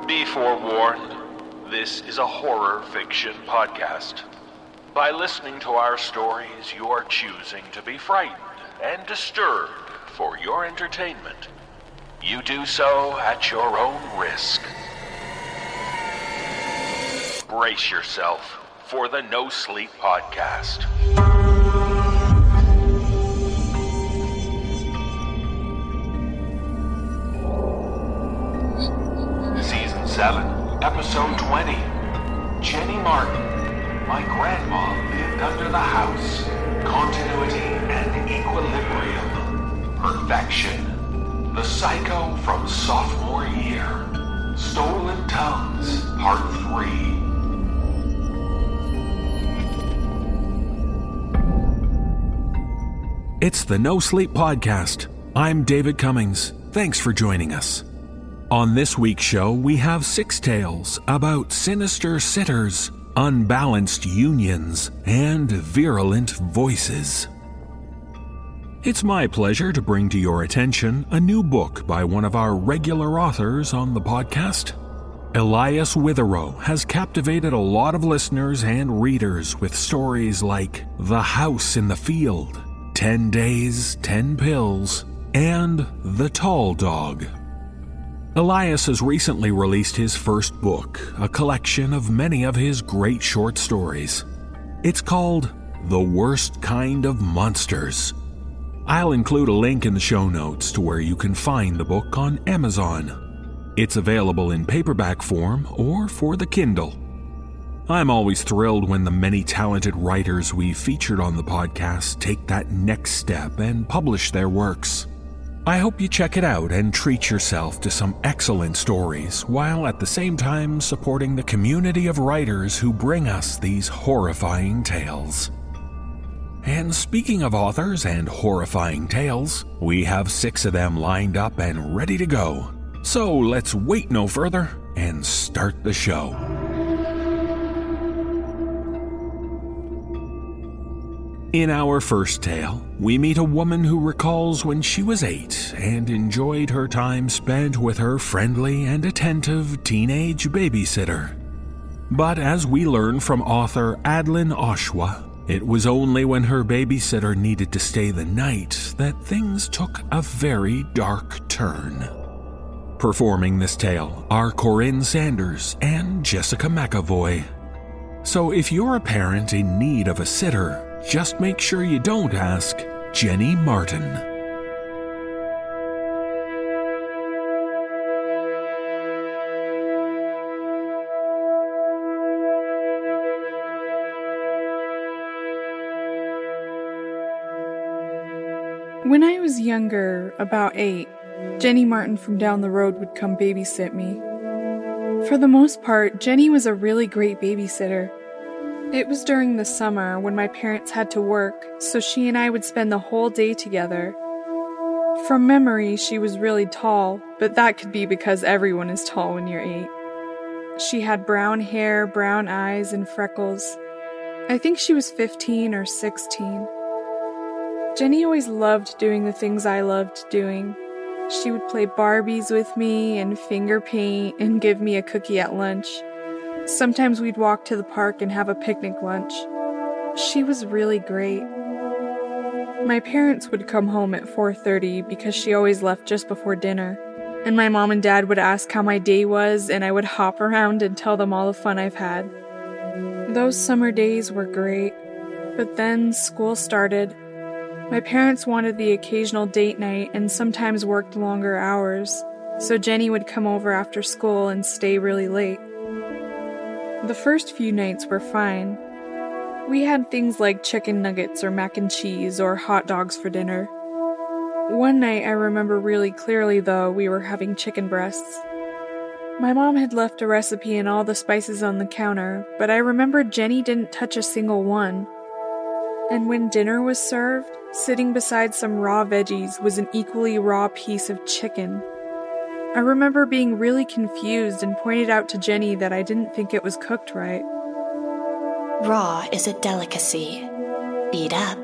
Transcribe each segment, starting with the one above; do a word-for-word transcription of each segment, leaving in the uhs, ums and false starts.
Be forewarned, this is a horror fiction podcast. By listening to our stories, you are choosing to be frightened and disturbed for your entertainment. You do so at your own risk. Brace yourself for the No Sleep Podcast. Season seven, Episode twenty. Jenny Martin. My grandma lived under the house. Continuity and equilibrium. Perfection. The Psycho from sophomore year. Stolen Tongues, Part three. It's the No Sleep Podcast. I'm David Cummings. Thanks for joining us. On this week's show, we have six tales about sinister sitters, unbalanced unions, and virulent voices. It's my pleasure to bring to your attention a new book by one of our regular authors on the podcast. Elias Witherow has captivated a lot of listeners and readers with stories like The House in the Field, Ten Days, Ten Pills, and The Tall Dog. Elias has recently released his first book, a collection of many of his great short stories. It's called The Worst Kind of Monsters. I'll include a link in the show notes to where you can find the book on Amazon. It's available in paperback form or for the Kindle. I'm always thrilled when the many talented writers we've featured on the podcast take that next step and publish their works. I hope you check it out and treat yourself to some excellent stories, while at the same time supporting the community of writers who bring us these horrifying tales. And speaking of authors and horrifying tales, we have six of them lined up and ready to go. So let's wait no further and start the show. In our first tale, we meet a woman who recalls when she was eight and enjoyed her time spent with her friendly and attentive teenage babysitter. But as we learn from author Adlin Oshwa, it was only when her babysitter needed to stay the night that things took a very dark turn. Performing this tale are Corinne Sanders and Jessica McAvoy. So if you're a parent in need of a sitter, just make sure you don't ask Jenny Martin. When I was younger, about eight, Jenny Martin from down the road would come babysit me. For the most part, Jenny was a really great babysitter. It was during the summer when my parents had to work, so she and I would spend the whole day together. From memory, she was really tall, but that could be because everyone is tall when you're eight. She had brown hair, brown eyes, and freckles. I think she was fifteen or sixteen. Jenny always loved doing the things I loved doing. She would play Barbies with me and finger paint and give me a cookie at lunch. Sometimes we'd walk to the park and have a picnic lunch. She was really great. My parents would come home at four thirty because she always left just before dinner. And my mom and dad would ask how my day was, and I would hop around and tell them all the fun I've had. Those summer days were great. But then school started. My parents wanted the occasional date night and sometimes worked longer hours, so Jenny would come over after school and stay really late. The first few nights were fine. We had things like chicken nuggets or mac and cheese or hot dogs for dinner. One night I remember really clearly, though, we were having chicken breasts. My mom had left a recipe and all the spices on the counter, but I remembered Jenny didn't touch a single one. And when dinner was served, sitting beside some raw veggies was an equally raw piece of chicken. I remember being really confused and pointed out to Jenny that I didn't think it was cooked right. Raw is a delicacy. Eat up.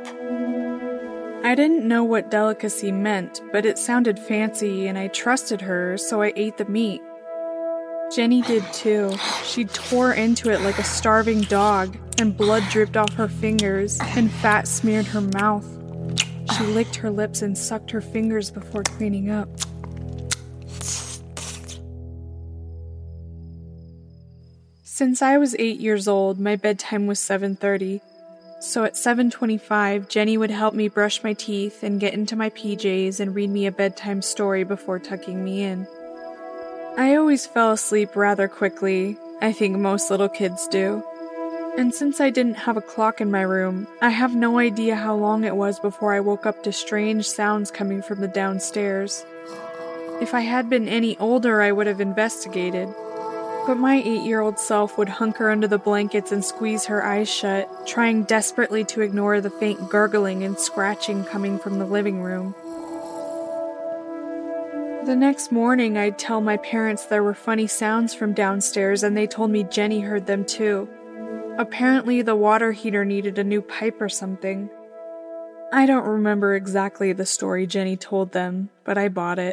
I didn't know what delicacy meant, but it sounded fancy and I trusted her, so I ate the meat. Jenny did too. She tore into it like a starving dog, and blood dripped off her fingers, and fat smeared her mouth. She licked her lips and sucked her fingers before cleaning up. Since I was eight years old, my bedtime was seven thirty. So at seven twenty-five, Jenny would help me brush my teeth and get into my P Js and read me a bedtime story before tucking me in. I always fell asleep rather quickly. I think most little kids do. And since I didn't have a clock in my room, I have no idea how long it was before I woke up to strange sounds coming from the downstairs. If I had been any older, I would have investigated. But my eight-year-old self would hunker under the blankets and squeeze her eyes shut, trying desperately to ignore the faint gurgling and scratching coming from the living room. The next morning, I'd tell my parents there were funny sounds from downstairs, and they told me Jenny heard them too. Apparently, the water heater needed a new pipe or something. I don't remember exactly the story Jenny told them, but I bought it.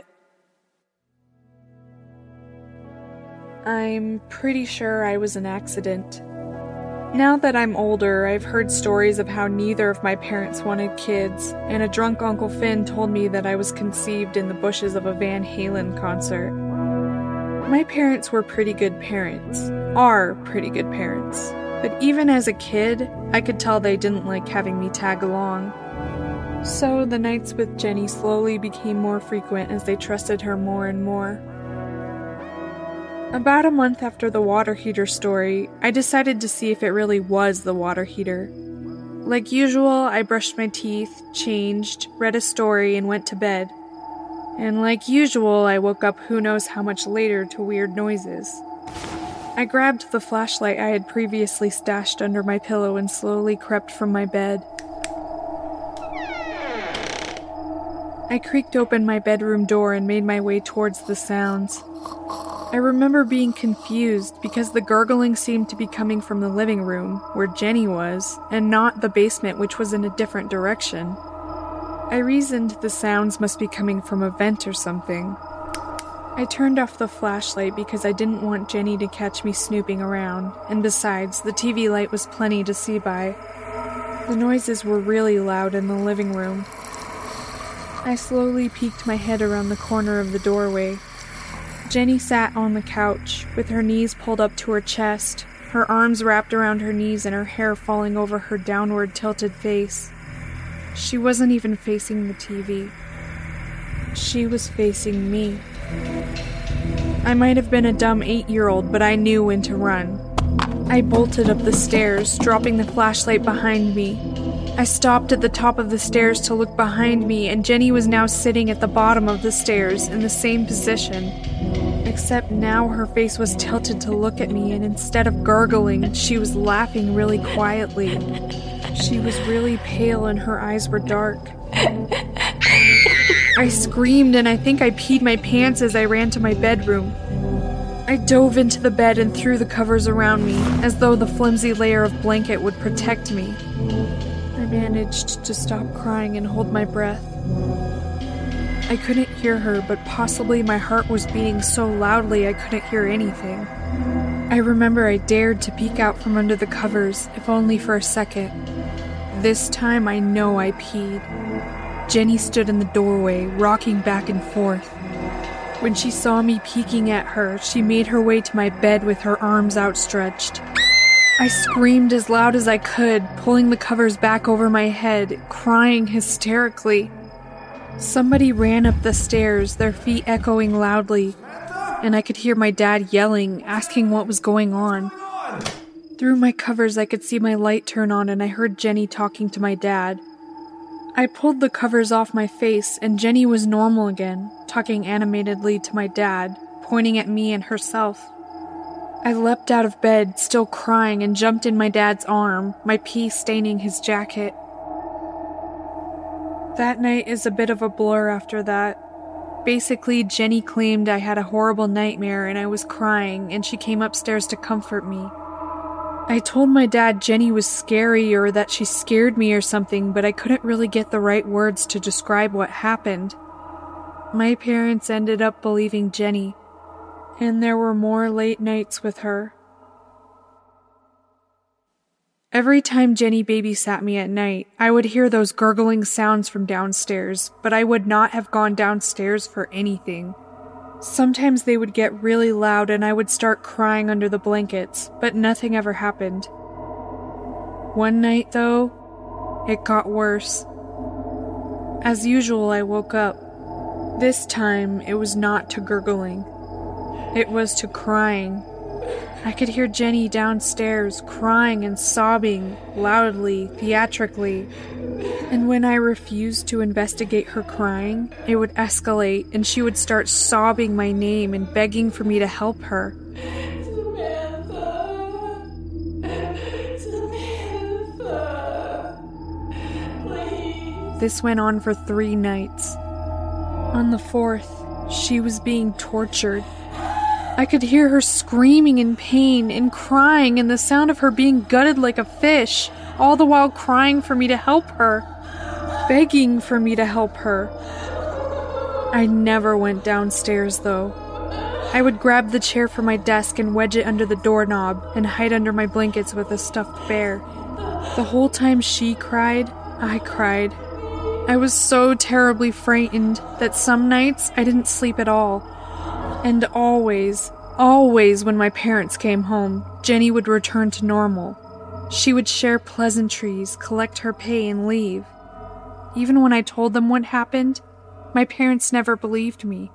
I'm pretty sure I was an accident. Now that I'm older, I've heard stories of how neither of my parents wanted kids, and a drunk Uncle Finn told me that I was conceived in the bushes of a Van Halen concert. My parents were pretty good parents, are pretty good parents, but even as a kid, I could tell they didn't like having me tag along. So the nights with Jenny slowly became more frequent as they trusted her more and more. About a month after the water heater story, I decided to see if it really was the water heater. Like usual, I brushed my teeth, changed, read a story, and went to bed. And like usual, I woke up who knows how much later to weird noises. I grabbed the flashlight I had previously stashed under my pillow and slowly crept from my bed. I creaked open my bedroom door and made my way towards the sounds. I remember being confused because the gurgling seemed to be coming from the living room, where Jenny was, and not the basement, which was in a different direction. I reasoned the sounds must be coming from a vent or something. I turned off the flashlight because I didn't want Jenny to catch me snooping around, and besides, the T V light was plenty to see by. The noises were really loud in the living room. I slowly peeked my head around the corner of the doorway. Jenny sat on the couch, with her knees pulled up to her chest, her arms wrapped around her knees and her hair falling over her downward tilted face. She wasn't even facing the T V. She was facing me. I might have been a dumb eight-year-old, but I knew when to run. I bolted up the stairs, dropping the flashlight behind me. I stopped at the top of the stairs to look behind me, and Jenny was now sitting at the bottom of the stairs in the same position. Except now her face was tilted to look at me, and instead of gurgling, she was laughing really quietly. She was really pale and her eyes were dark. I screamed and I think I peed my pants as I ran to my bedroom. I dove into the bed and threw the covers around me, as though the flimsy layer of blanket would protect me. I managed to stop crying and hold my breath. I couldn't hear her, but possibly my heart was beating so loudly I couldn't hear anything. I remember I dared to peek out from under the covers, if only for a second. This time I know I peed. Jenny stood in the doorway, rocking back and forth. When she saw me peeking at her, she made her way to my bed with her arms outstretched. I screamed as loud as I could, pulling the covers back over my head, crying hysterically. Somebody ran up the stairs, their feet echoing loudly, and I could hear my dad yelling, asking what was going on. Through my covers, I could see my light turn on, and I heard Jenny talking to my dad. I pulled the covers off my face, and Jenny was normal again, talking animatedly to my dad, pointing at me and herself. I leapt out of bed, still crying, and jumped in my dad's arm, my pee staining his jacket. That night is a bit of a blur after that. Basically, Jenny claimed I had a horrible nightmare and I was crying, and she came upstairs to comfort me. I told my dad Jenny was scary or that she scared me or something, but I couldn't really get the right words to describe what happened. My parents ended up believing Jenny, And there were more late nights with her. Every time Jenny babysat me at night, I would hear those gurgling sounds from downstairs, but I would not have gone downstairs for anything. Sometimes they would get really loud and I would start crying under the blankets, but nothing ever happened. One night, though, it got worse. As usual, I woke up. This time, it was not to gurgling. It was to crying. I could hear Jenny downstairs crying and sobbing, loudly, theatrically. And when I refused to investigate her crying, it would escalate and she would start sobbing my name and begging for me to help her. Samantha. Samantha. Please. This went on for three nights. On the fourth, she was being tortured. I could hear her screaming in pain and crying and the sound of her being gutted like a fish, all the while crying for me to help her, begging for me to help her. I never went downstairs, though. I would grab the chair from my desk and wedge it under the doorknob and hide under my blankets with a stuffed bear. The whole time she cried, I cried. I was so terribly frightened that some nights I didn't sleep at all. And always, always when my parents came home, Jenny would return to normal. She would share pleasantries, collect her pay, and leave. Even when I told them what happened, my parents never believed me.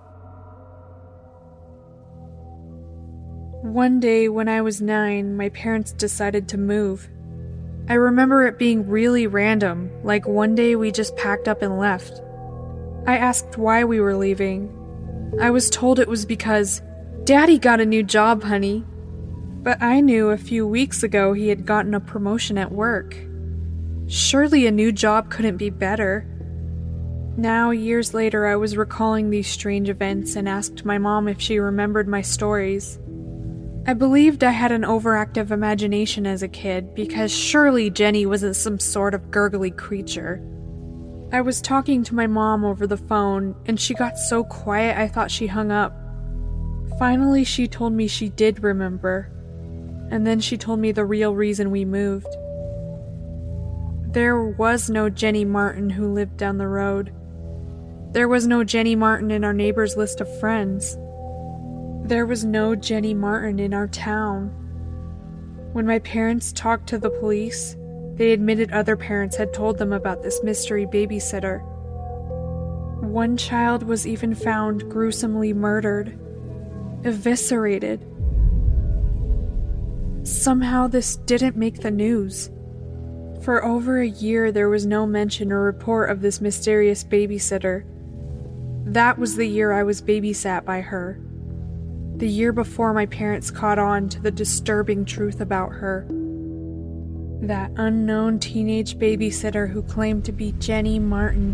One day when I was nine, my parents decided to move. I remember it being really random, like one day we just packed up and left. I asked why we were leaving. I was told it was because Daddy got a new job, honey. But I knew a few weeks ago he had gotten a promotion at work. Surely a new job couldn't be better. Now, years later, I was recalling these strange events and asked my mom if she remembered my stories. I believed I had an overactive imagination as a kid because surely Jenny wasn't some sort of gurgly creature. I was talking to my mom over the phone, and she got so quiet I thought she hung up. Finally, she told me she did remember, and then she told me the real reason we moved. There was no Jenny Martin who lived down the road. There was no Jenny Martin in our neighbors' list of friends. There was no Jenny Martin in our town. When my parents talked to the police, they admitted other parents had told them about this mystery babysitter. One child was even found gruesomely murdered, eviscerated. Somehow this didn't make the news. For over a year there was no mention or report of this mysterious babysitter. That was the year I was babysat by her. The year before my parents caught on to the disturbing truth about her. That unknown teenage babysitter who claimed to be Jenny Martin.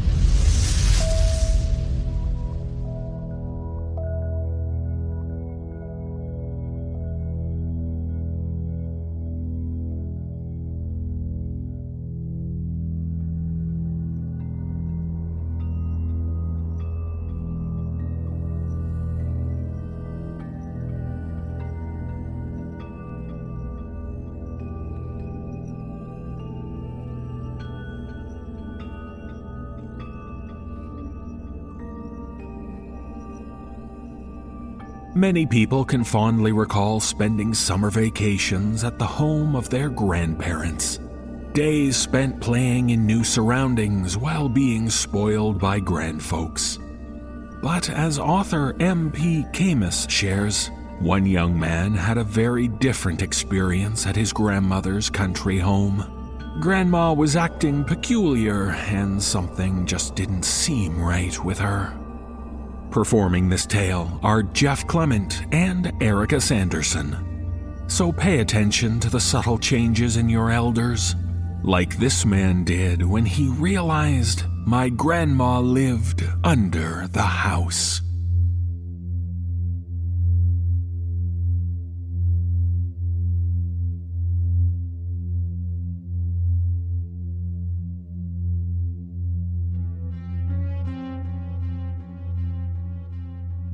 Many people can fondly recall spending summer vacations at the home of their grandparents. Days spent playing in new surroundings while being spoiled by grandfolks. But as author M P Camus shares, one young man had a very different experience at his grandmother's country home. Grandma was acting peculiar, and something just didn't seem right with her. Performing this tale are Jeff Clement and Erica Sanderson. So pay attention to the subtle changes in your elders, like this man did when he realized my grandma lived under the house.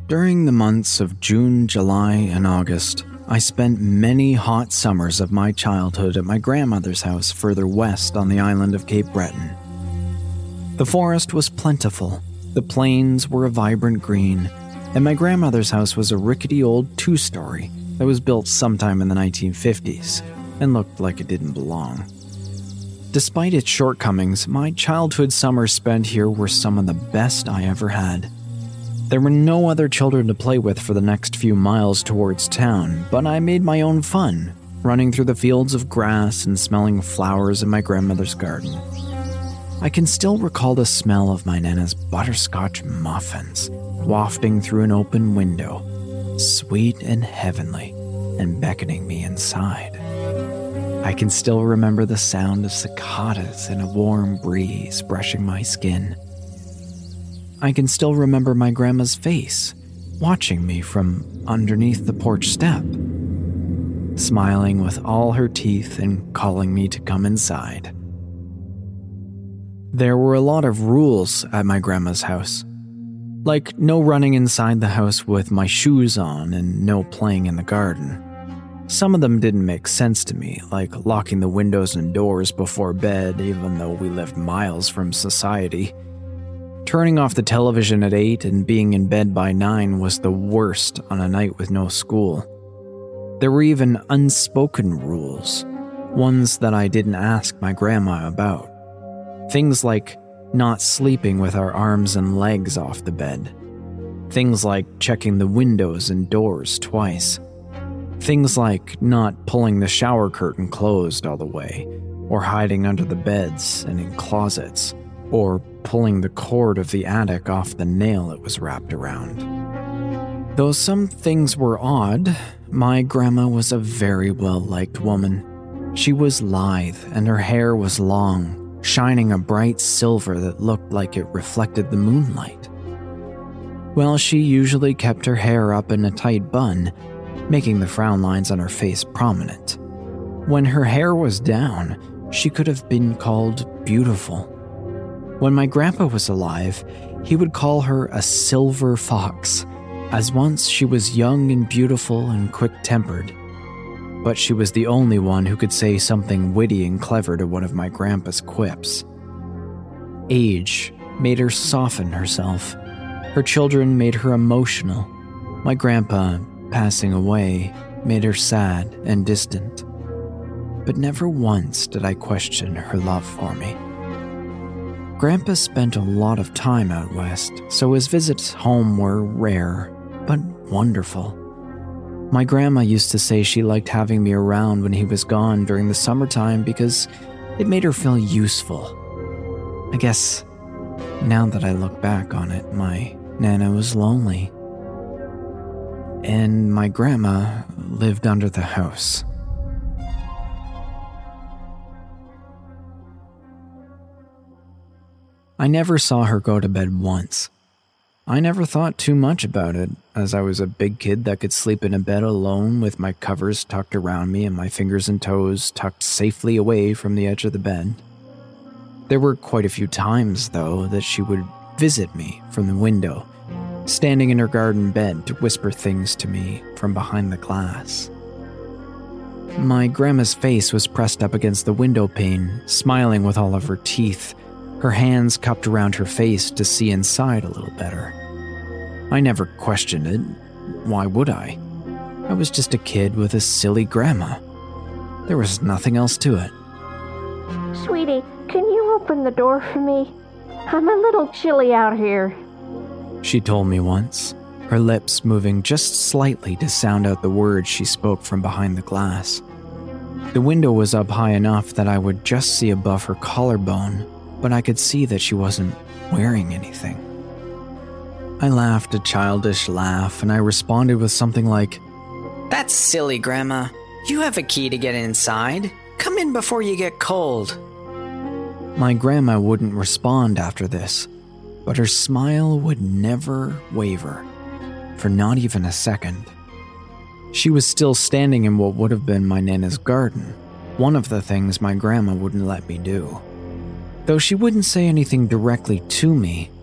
During the months of June, July, and August, I spent many hot summers of my childhood at my grandmother's house further west on the island of Cape Breton. The forest was plentiful, the plains were a vibrant green, and my grandmother's house was a rickety old two-story that was built sometime in the nineteen fifties and looked like it didn't belong. Despite its shortcomings, my childhood summers spent here were some of the best I ever had. There were no other children to play with for the next few miles towards town, but I made my own fun, running through the fields of grass and smelling flowers in my grandmother's garden. I can still recall the smell of my Nana's butterscotch muffins wafting through an open window, sweet and heavenly, and beckoning me inside. I can still remember the sound of cicadas and a warm breeze brushing my skin. I can still remember my grandma's face, watching me from underneath the porch step, smiling with all her teeth and calling me to come inside. There were a lot of rules at my grandma's house, like no running inside the house with my shoes on and no playing in the garden. Some of them didn't make sense to me, like locking the windows and doors before bed even though we lived miles from society. Turning off the television at eight and being in bed by nine was the worst on a night with no school. There were even unspoken rules, ones that I didn't ask my grandma about. Things like not sleeping with our arms and legs off the bed. Things like checking the windows and doors twice. Things like not pulling the shower curtain closed all the way, or hiding under the beds and in closets, or pulling the cord of the attic off the nail it was wrapped around. Though some things were odd, my grandma was a very well-liked woman. She was lithe and her hair was long, shining a bright silver that looked like it reflected the moonlight. While she usually kept her hair up in a tight bun, making the frown lines on her face prominent. When her hair was down, she could have been called beautiful. When my grandpa was alive, he would call her a silver fox, as once she was young and beautiful and quick-tempered. But she was the only one who could say something witty and clever to one of my grandpa's quips. Age made her soften herself. Her children made her emotional. My grandpa, passing away, made her sad and distant. But never once did I question her love for me. Grandpa spent a lot of time out west, so his visits home were rare, but wonderful. My grandma used to say she liked having me around when he was gone during the summertime because it made her feel useful. I guess, now that I look back on it, my Nana was lonely. And my grandma lived under the house. I never saw her go to bed once. I never thought too much about it, as I was a big kid that could sleep in a bed alone with my covers tucked around me and my fingers and toes tucked safely away from the edge of the bed. There were quite a few times, though, that she would visit me from the window, standing in her garden bed to whisper things to me from behind the glass. My grandma's face was pressed up against the window pane, smiling with all of her teeth, her hands cupped around her face to see inside a little better. I never questioned it. Why would I? I was just a kid with a silly grandma. There was nothing else to it. Sweetie, can you open the door for me? I'm a little chilly out here, she told me once, her lips moving just slightly to sound out the words she spoke from behind the glass. The window was up high enough that I would just see above her collarbone, but I could see that she wasn't wearing anything. I laughed a childish laugh, and I responded with something like, "That's silly, Grandma. You have a key to get inside. Come in before you get cold." My grandma wouldn't respond after this, but her smile would never waver, for not even a second. She was still standing in what would have been my Nana's garden, one of the things my grandma wouldn't let me do. Though she wouldn't say anything directly to me,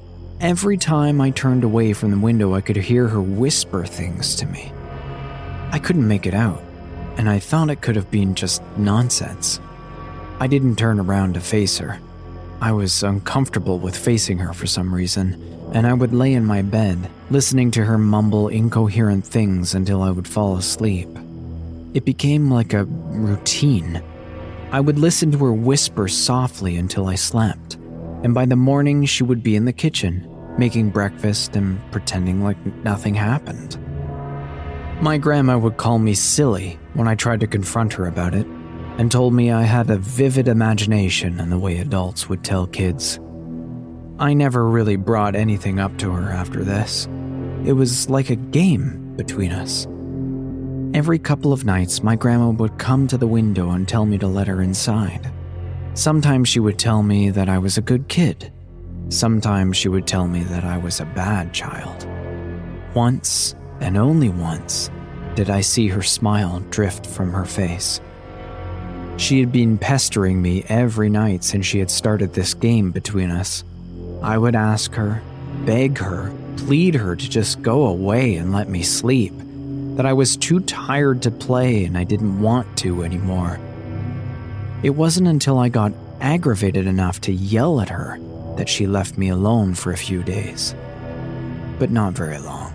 every time I turned away from the window, I could hear her whisper things to me. I couldn't make it out, and I thought it could have been just nonsense. I didn't turn around to face her. I was uncomfortable with facing her for some reason, and I would lay in my bed, listening to her mumble incoherent things until I would fall asleep. It became like a routine. I would listen to her whisper softly until I slept, and by the morning she would be in the kitchen, making breakfast and pretending like nothing happened. My grandma would call me silly when I tried to confront her about it, and told me I had a vivid imagination in the way adults would tell kids. I never really brought anything up to her after this. It was like a game between us. Every couple of nights, my grandma would come to the window and tell me to let her inside. Sometimes she would tell me that I was a good kid. Sometimes she would tell me that I was a bad child. Once, and only once, did I see her smile drift from her face. She had been pestering me every night since she had started this game between us. I would ask her, beg her, plead her to just go away and let me sleep, that I was too tired to play and I didn't want to anymore. It wasn't until I got aggravated enough to yell at her that she left me alone for a few days. But not very long.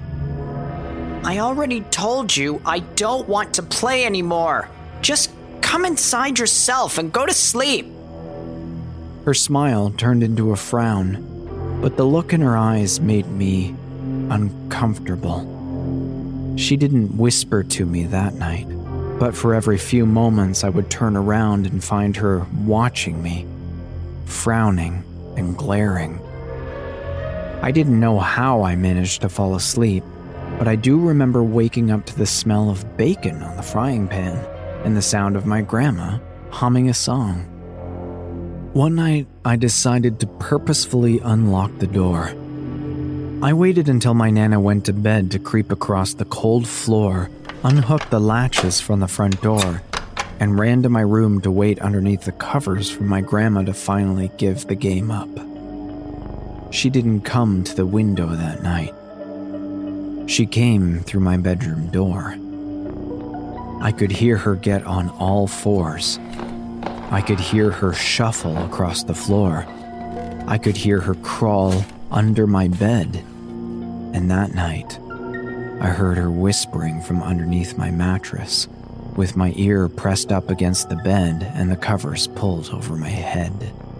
I already told you I don't want to play anymore. Just come inside yourself and go to sleep. Her smile turned into a frown, but the look in her eyes made me uncomfortable. She didn't whisper to me that night, but for every few moments I would turn around and find her watching me, frowning and glaring. I didn't know how I managed to fall asleep, but I do remember waking up to the smell of bacon on the frying pan and the sound of my grandma humming a song. One night, I decided to purposefully unlock the door. I waited until my Nana went to bed to creep across the cold floor, unhook the latches from the front door, and ran to my room to wait underneath the covers for my grandma to finally give the game up. She didn't come to the window that night. She came through my bedroom door. I could hear her get on all fours. I could hear her shuffle across the floor. I could hear her crawl under my bed. And that night, I heard her whispering from underneath my mattress, with my ear pressed up against the bed and the covers pulled over my head.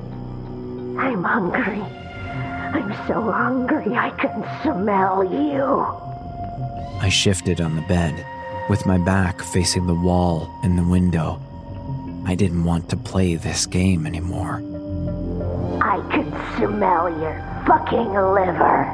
I'm hungry. I'm so hungry I can smell you. I shifted on the bed, with my back facing the wall and the window. I didn't want to play this game anymore. I can smell your fucking liver.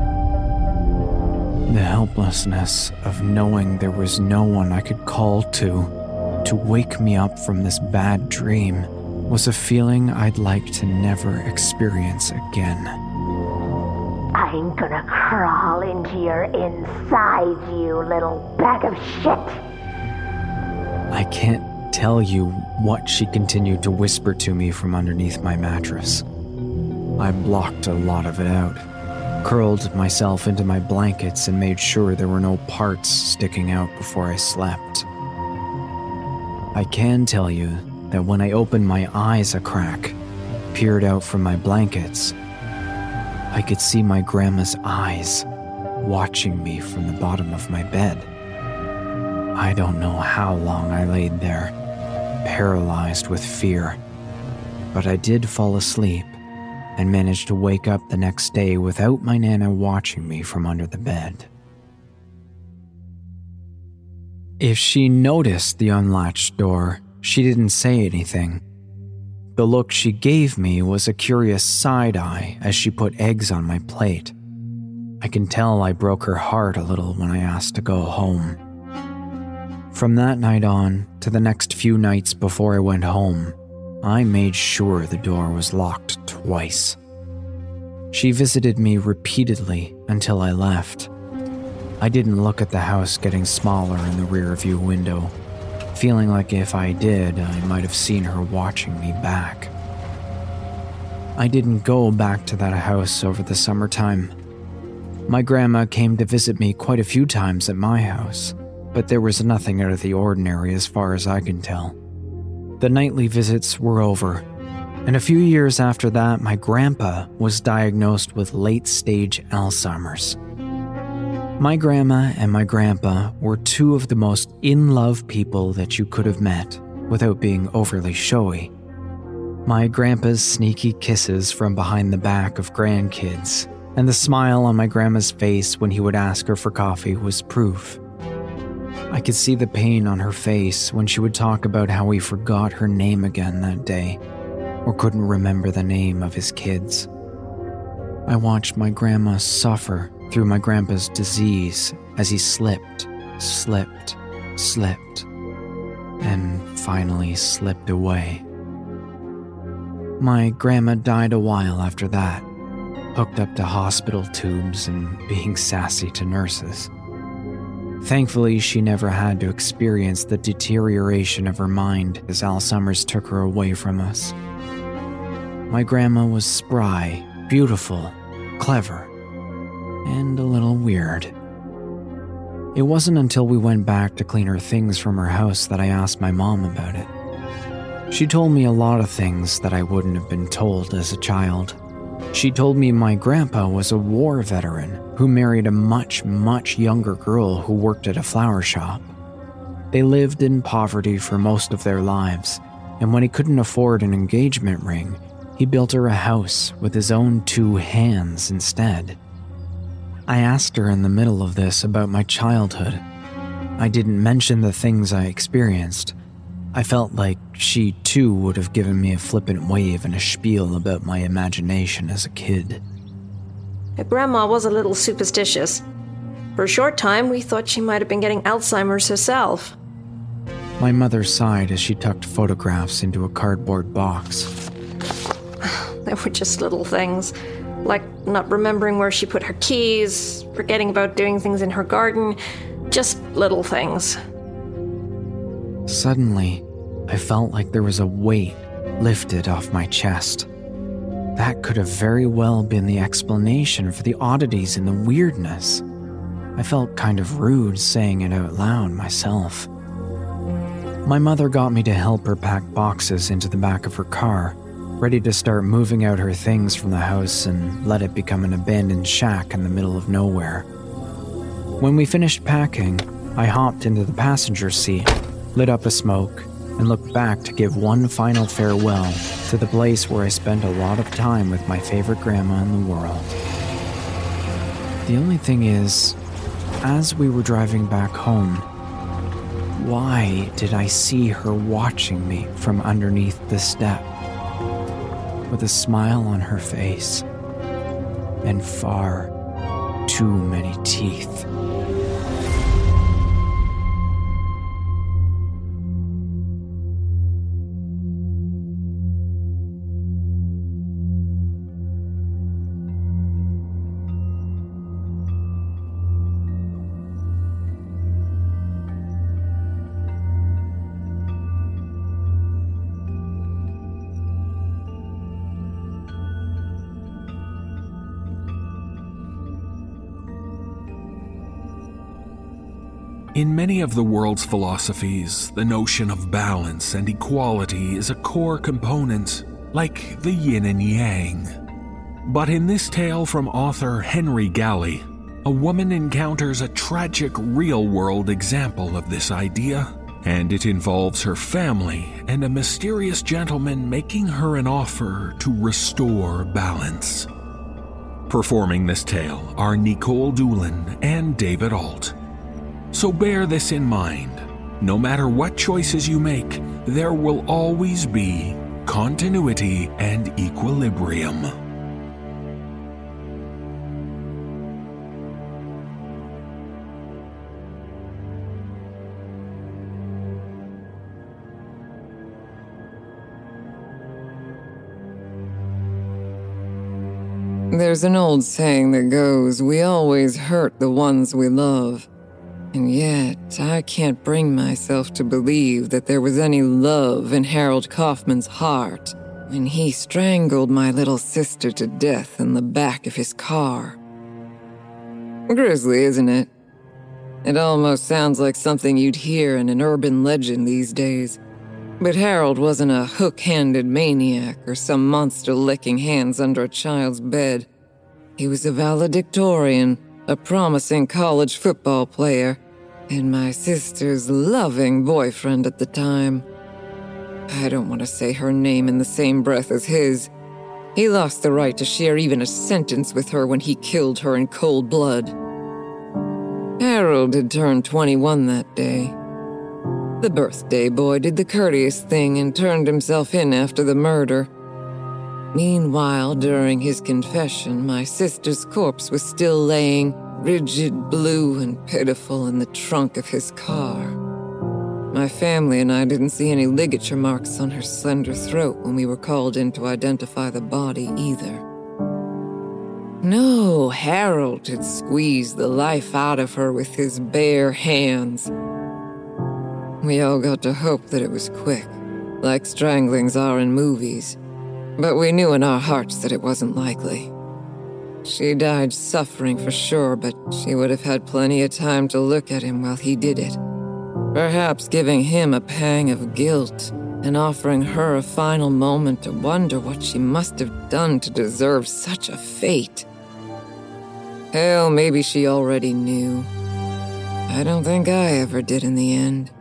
The helplessness of knowing there was no one I could call to, to wake me up from this bad dream, was a feeling I'd like to never experience again. I'm gonna crawl into your insides, you little bag of shit. I can't tell you what she continued to whisper to me from underneath my mattress. I blocked a lot of it out, curled myself into my blankets and made sure there were no parts sticking out before I slept. I can tell you that when I opened my eyes a crack, peered out from my blankets, I could see my grandma's eyes watching me from the bottom of my bed. I don't know how long I laid there, paralyzed with fear, but I did fall asleep and managed to wake up the next day without my Nana watching me from under the bed. If she noticed the unlatched door, she didn't say anything. The look she gave me was a curious side-eye as she put eggs on my plate. I can tell I broke her heart a little when I asked to go home. From that night on to the next few nights before I went home, I made sure the door was locked twice. She visited me repeatedly until I left. I didn't look at the house getting smaller in the rearview window, feeling like if I did, I might have seen her watching me back. I didn't go back to that house over the summertime. My grandma came to visit me quite a few times at my house, but there was nothing out of the ordinary as far as I can tell. The nightly visits were over, and a few years after that, my grandpa was diagnosed with late-stage Alzheimer's. My grandma and my grandpa were two of the most in-love people that you could have met, without being overly showy. My grandpa's sneaky kisses from behind the back of grandkids, and the smile on my grandma's face when he would ask her for coffee was proof. I could see the pain on her face when she would talk about how he forgot her name again that day, or couldn't remember the name of his kids. I watched my grandma suffer through my grandpa's disease as he slipped, slipped, slipped, and finally slipped away. My grandma died a while after that, hooked up to hospital tubes and being sassy to nurses. Thankfully, she never had to experience the deterioration of her mind as Alzheimer's took her away from us. My grandma was spry, beautiful, clever, and a little weird. It wasn't until we went back to clean her things from her house that I asked my mom about it. She told me a lot of things that I wouldn't have been told as a child. She told me my grandpa was a war veteran who married a much, much younger girl who worked at a flower shop. They lived in poverty for most of their lives, and when he couldn't afford an engagement ring, he built her a house with his own two hands instead. I asked her in the middle of this about my childhood. I didn't mention the things I experienced. I felt like she too would have given me a flippant wave and a spiel about my imagination as a kid. Grandma was a little superstitious. For a short time, we thought she might have been getting Alzheimer's herself. My mother sighed as she tucked photographs into a cardboard box. They were just little things, like not remembering where she put her keys, forgetting about doing things in her garden, just little things. Suddenly, I felt like there was a weight lifted off my chest. That could have very well been the explanation for the oddities and the weirdness. I felt kind of rude saying it out loud myself. My mother got me to help her pack boxes into the back of her car, ready to start moving out her things from the house and let it become an abandoned shack in the middle of nowhere. When we finished packing, I hopped into the passenger seat, lit up a smoke, and looked back to give one final farewell to the place where I spent a lot of time with my favorite grandma in the world. The only thing is, as we were driving back home, why did I see her watching me from underneath the step, with a smile on her face and far too many teeth? In many of the world's philosophies, the notion of balance and equality is a core component, like the yin and yang. But in this tale from author Henry Galley, a woman encounters a tragic real-world example of this idea, and it involves her family and a mysterious gentleman making her an offer to restore balance. Performing this tale are Nicole Doolin and David Alt. So bear this in mind. No matter what choices you make, there will always be continuity and equilibrium. There's an old saying that goes, we always hurt the ones we love. And yet, I can't bring myself to believe that there was any love in Harold Kaufman's heart when he strangled my little sister to death in the back of his car. Grisly, isn't it? It almost sounds like something you'd hear in an urban legend these days. But Harold wasn't a hook-handed maniac or some monster licking hands under a child's bed. He was a valedictorian, a promising college football player, and my sister's loving boyfriend at the time. I don't want to say her name in the same breath as his. He lost the right to share even a sentence with her when he killed her in cold blood. Harold had turned twenty-one that day. The birthday boy did the courteous thing and turned himself in after the murder. Meanwhile, during his confession, my sister's corpse was still laying, rigid, blue, and pitiful in the trunk of his car. My family and I didn't see any ligature marks on her slender throat when we were called in to identify the body either. No, Harold had squeezed the life out of her with his bare hands. We all got to hope that it was quick, like stranglings are in movies, but we knew in our hearts that it wasn't likely. She died suffering for sure, but she would have had plenty of time to look at him while he did it, perhaps giving him a pang of guilt and offering her a final moment to wonder what she must have done to deserve such a fate. Hell, maybe she already knew. I don't think I ever did in the end.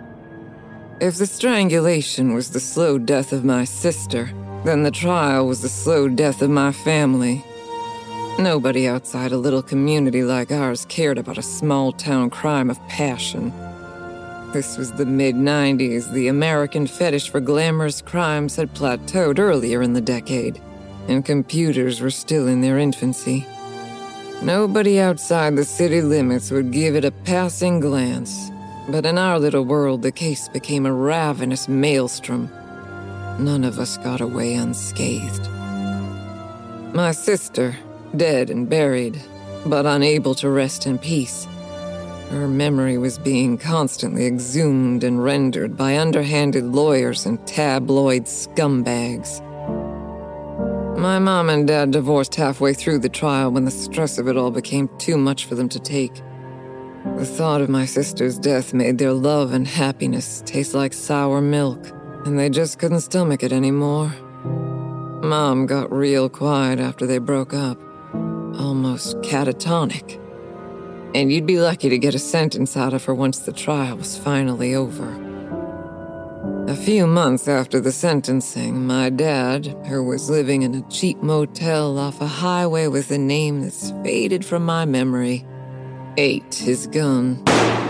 If the strangulation was the slow death of my sister, then the trial was the slow death of my family. Nobody outside a little community like ours cared about a small-town crime of passion. This was the mid nineties. The American fetish for glamorous crimes had plateaued earlier in the decade, and computers were still in their infancy. Nobody outside the city limits would give it a passing glance. But in our little world, the case became a ravenous maelstrom. None of us got away unscathed. My sister, dead and buried, but unable to rest in peace. Her memory was being constantly exhumed and rendered by underhanded lawyers and tabloid scumbags. My mom and dad divorced halfway through the trial when the stress of it all became too much for them to take. The thought of my sister's death made their love and happiness taste like sour milk, and they just couldn't stomach it anymore. Mom got real quiet after they broke up, almost catatonic. And you'd be lucky to get a sentence out of her once the trial was finally over. A few months after the sentencing, my dad, who was living in a cheap motel off a highway with a name that's faded from my memory, ate his gun.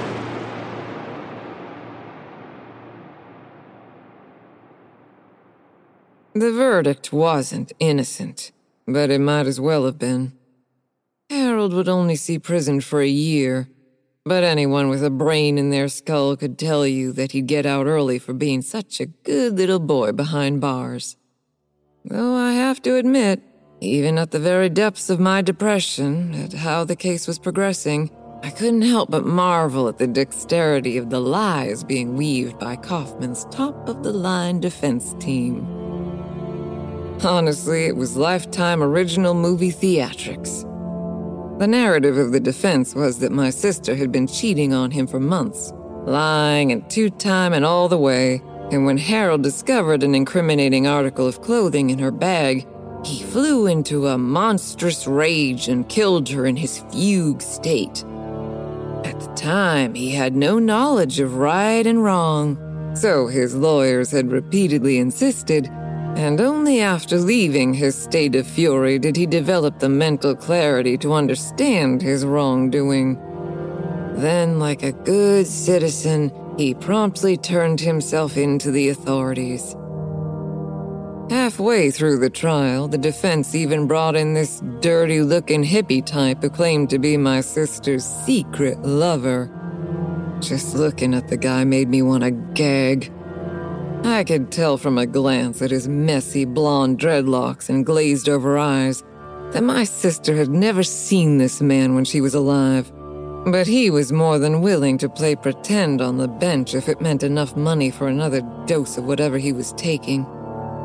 The verdict wasn't innocent, but it might as well have been. Harold would only see prison for a year, but anyone with a brain in their skull could tell you that he'd get out early for being such a good little boy behind bars. Though I have to admit, even at the very depths of my depression at how the case was progressing, I couldn't help but marvel at the dexterity of the lies being weaved by Kaufman's top-of-the-line defense team. Honestly, it was Lifetime original movie theatrics. The narrative of the defense was that my sister had been cheating on him for months, lying and two-timing all the way, and when Harold discovered an incriminating article of clothing in her bag, he flew into a monstrous rage and killed her in his fugue state. At the time, he had no knowledge of right and wrong, so his lawyers had repeatedly insisted, and only after leaving his state of fury did he develop the mental clarity to understand his wrongdoing. Then, like a good citizen, he promptly turned himself in to the authorities. Halfway through the trial, the defense even brought in this dirty-looking hippie type who claimed to be my sister's secret lover. Just looking at the guy made me want to gag. I could tell from a glance at his messy blonde dreadlocks and glazed-over eyes that my sister had never seen this man when she was alive, but he was more than willing to play pretend on the bench if it meant enough money for another dose of whatever he was taking.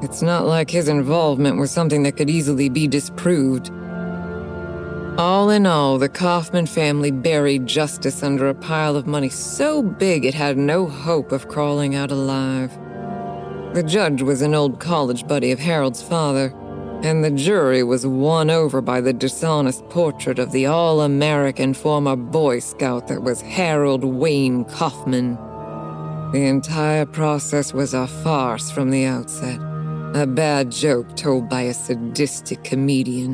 It's not like his involvement was something that could easily be disproved. All in all, the Kaufman family buried justice under a pile of money so big it had no hope of crawling out alive. The judge was an old college buddy of Harold's father, and the jury was won over by the dishonest portrait of the all-American former Boy Scout that was Harold Wayne Kaufman. The entire process was a farce from the outset, a bad joke told by a sadistic comedian.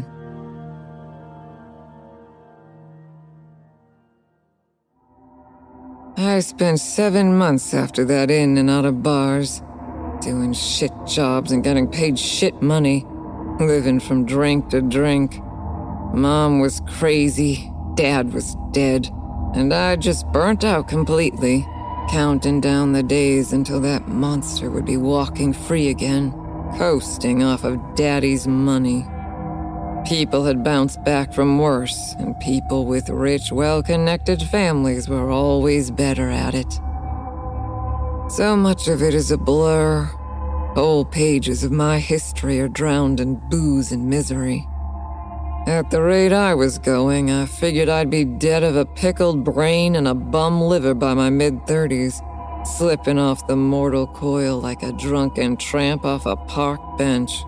I spent seven months after that in and out of bars, doing shit jobs and getting paid shit money, living from drink to drink. Mom was crazy, Dad was dead, and I just burnt out completely, counting down the days until that monster would be walking free again, coasting off of Daddy's money. People had bounced back from worse, and people with rich, well-connected families were always better at it. So much of it is a blur. Whole pages of my history are drowned in booze and misery. At the rate I was going, I figured I'd be dead of a pickled brain and a bum liver by my mid-thirties, slipping off the mortal coil like a drunken tramp off a park bench.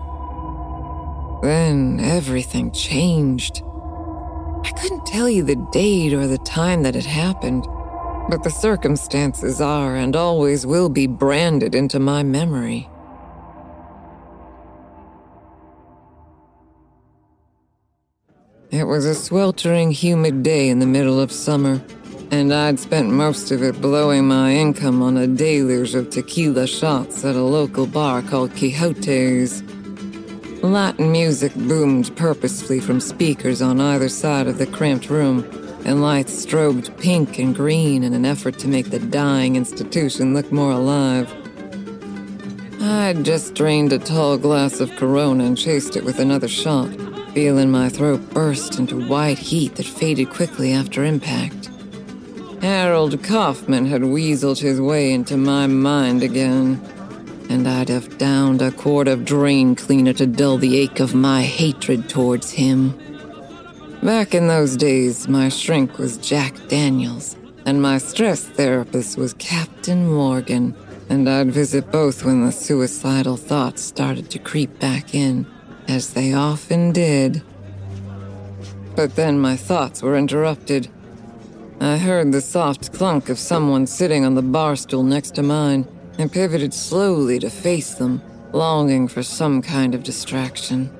Then everything changed. I couldn't tell you the date or the time that it happened, but the circumstances are and always will be branded into my memory. It was a sweltering, humid day in the middle of summer, and I'd spent most of it blowing my income on a deluge of tequila shots at a local bar called Quixote's. Latin music boomed purposefully from speakers on either side of the cramped room, and lights strobed pink and green in an effort to make the dying institution look more alive. I'd just drained a tall glass of Corona and chased it with another shot, feeling my throat burst into white heat that faded quickly after impact. Harold Kaufman had weaseled his way into my mind again, and I'd have downed a quart of drain cleaner to dull the ache of my hatred towards him. Back in those days, my shrink was Jack Daniels, and my stress therapist was Captain Morgan, and I'd visit both when the suicidal thoughts started to creep back in, as they often did. But then my thoughts were interrupted. I heard the soft clunk of someone sitting on the bar stool next to mine, and pivoted slowly to face them, longing for some kind of distraction.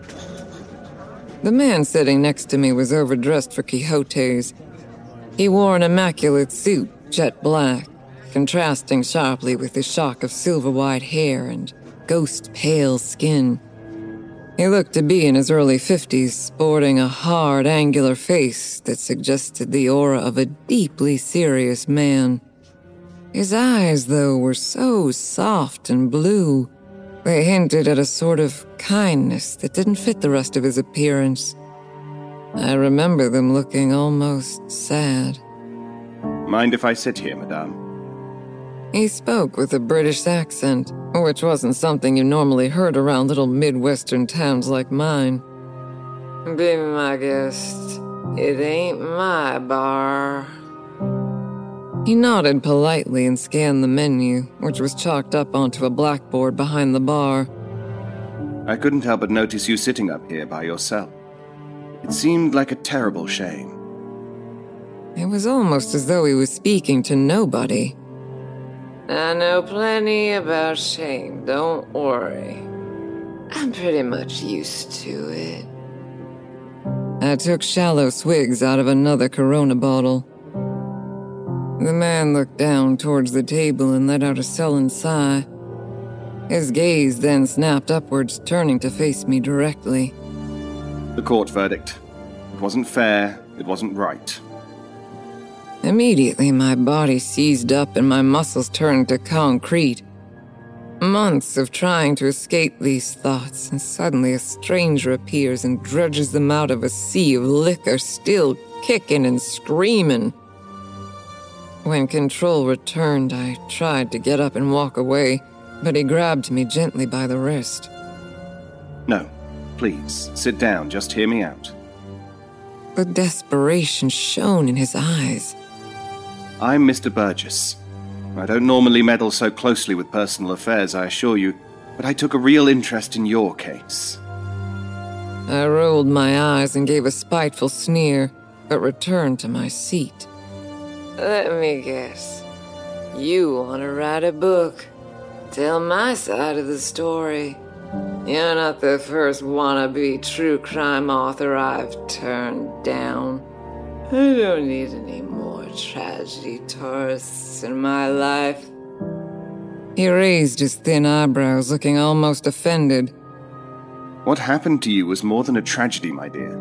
The man sitting next to me was overdressed for Quixote's. He wore an immaculate suit, jet black, contrasting sharply with his shock of silver-white hair and ghost-pale skin. He looked to be in his early fifties, sporting a hard, angular face that suggested the aura of a deeply serious man. His eyes, though, were so soft and blue, they hinted at a sort of kindness that didn't fit the rest of his appearance. I remember them looking almost sad. Mind if I sit here, madame? He spoke with a British accent, which wasn't something you normally heard around little Midwestern towns like mine. Be my guest. It ain't my bar. He nodded politely and scanned the menu, which was chalked up onto a blackboard behind the bar. I couldn't help but notice you sitting up here by yourself. It seemed like a terrible shame. It was almost as though he was speaking to nobody. I know plenty about shame, don't worry. I'm pretty much used to it. I took shallow swigs out of another Corona bottle. The man looked down towards the table and let out a sullen sigh. His gaze then snapped upwards, turning to face me directly. The court verdict. It wasn't fair, it wasn't right. Immediately, my body seized up and my muscles turned to concrete. Months of trying to escape these thoughts, and suddenly a stranger appears and dredges them out of a sea of liquor, still kicking and screaming. When control returned, I tried to get up and walk away, but he grabbed me gently by the wrist. No, please, sit down, just hear me out. The desperation shone in his eyes. I'm Mister Burgess. I don't normally meddle so closely with personal affairs, I assure you, but I took a real interest in your case. I rolled my eyes and gave a spiteful sneer, but returned to my seat. Let me guess. You want to write a book? Tell my side of the story. You're not the first wannabe true crime author I've turned down. I don't need any more tragedy tourists in my life. He raised his thin eyebrows, looking almost offended. What happened to you was more than a tragedy, my dear.